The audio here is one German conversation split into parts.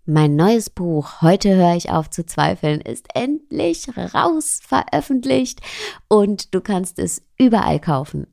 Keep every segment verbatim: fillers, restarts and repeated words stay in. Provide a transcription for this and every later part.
Mein neues Buch „Heute höre ich auf zu zweifeln" ist endlich raus, veröffentlicht und du kannst es überall kaufen.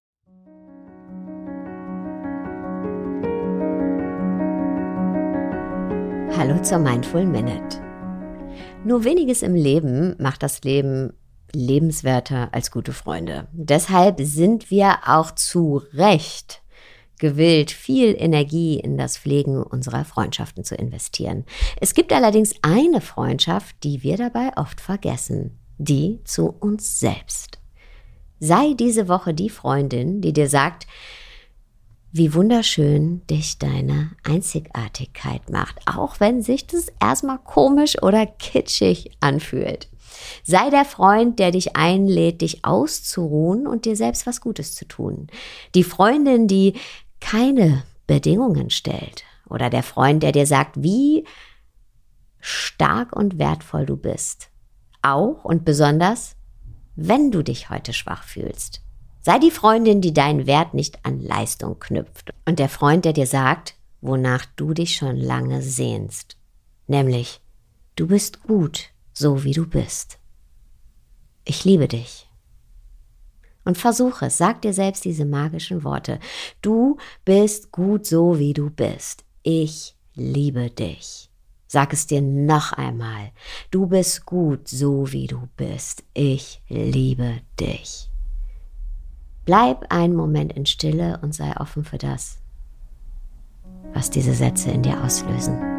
Hallo zur Mindful Minute. Nur weniges im Leben macht das Leben lebenswerter als gute Freunde. Deshalb sind wir auch zu Recht gewillt, viel Energie in das Pflegen unserer Freundschaften zu investieren. Es gibt allerdings eine Freundschaft, die wir dabei oft vergessen, die zu uns selbst. Sei diese Woche die Freundin, die dir sagt, wie wunderschön dich deine Einzigartigkeit macht, auch wenn sich das erstmal komisch oder kitschig anfühlt. Sei der Freund, der dich einlädt, dich auszuruhen und dir selbst was Gutes zu tun. Die Freundin, die keine Bedingungen stellt. Oder der Freund, der dir sagt, wie stark und wertvoll du bist. Auch und besonders, wenn du dich heute schwach fühlst. Sei die Freundin, die deinen Wert nicht an Leistung knüpft. Und der Freund, der dir sagt, wonach du dich schon lange sehnst. Nämlich, du bist gut, so wie du bist. Ich liebe dich. Und versuche es, sag dir selbst diese magischen Worte. Du bist gut, so wie du bist. Ich liebe dich. Sag es dir noch einmal. Du bist gut, so wie du bist. Ich liebe dich. Bleib einen Moment in Stille und sei offen für das, was diese Sätze in dir auslösen.